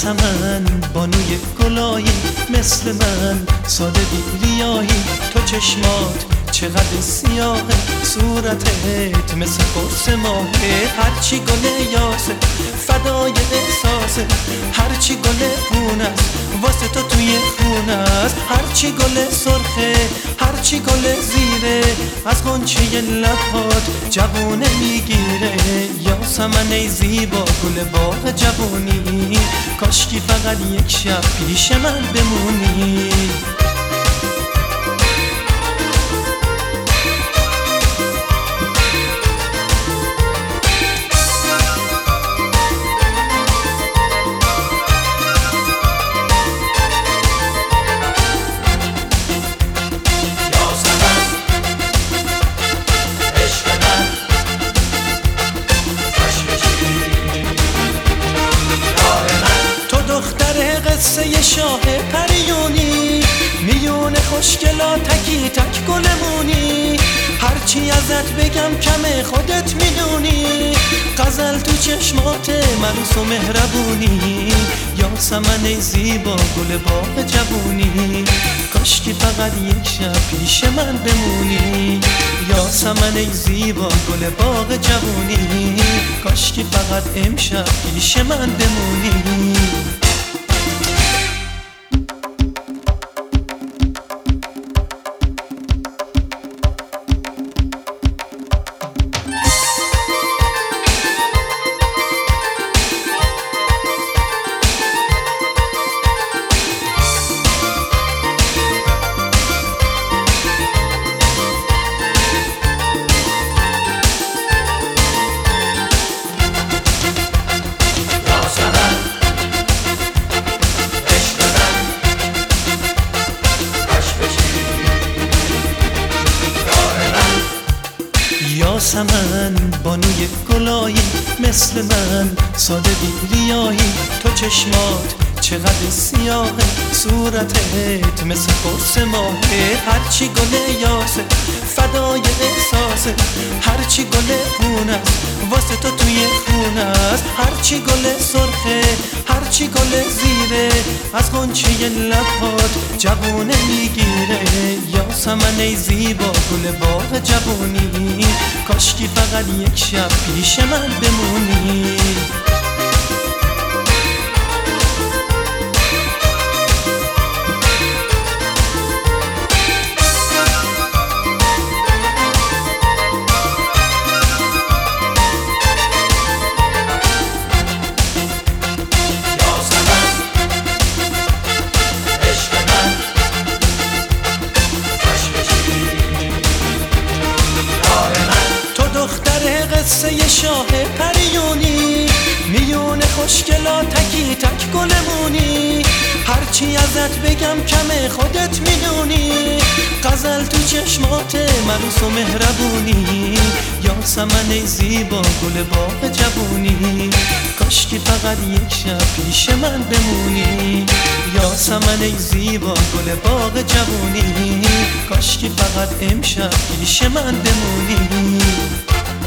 یاسمن بانوی گلایی، مثل من ساده بی ریایی. تو چشمات چقدر سیاهه، صورتت مثل قرص ماهه. هرچی گل یاسه فدای احساسه، هرچی گل خون است واسه تو توی خون است. هرچی گل سرخه هرچی گل زیره، از غنچه لبات جوونه میگیره. یاسمن ای زیبا گل باغ جوونی، کاشکی فقط یک شب پیش من بمونی. قصه شاه پریونی، میون خوشگلا تکی تک گلمونی. هرچی ازت بگم کمه خودت میدونی، غزل تو چشمات ملوس و مهربونی. یاسمن ای زیبا گل باغ جوونی، کاشکی فقط یک شب پیش من بمونی. یاسمن ای زیبا گل باغ جوونی، کاشکی فقط امشب پیش من بمونی. یاسمن بانوی گلایی، مثل من ساده بی ریایی. تو چشمات چقدر سیاهه، صورتت مثل قرص ماهه. هرچی گل یاسه فدای احساسه، هرچی گل خون است واسه تو توی خون است. هرچی گل سرخه هرچی گل زیره، از غنچه لبات جوونه میگیره. یاسمن ای زیبا گل باغ جوونی، کاشکی فقط یک شب پیش من بمونی. قصه شاه پریونی، میون خوشگلا تکی تک گلمونی. هرچی ازت بگم کمه خودت میدونی، غزل تو چشمات ملوس و مهربونی. یاسمن ای زیبا گل باغ جوونی، کاشکی فقط یک شب پیش من بمونی. یاسمن ای زیبا گل باغ جوونی، کاشکی فقط امشب پیش من بمونی.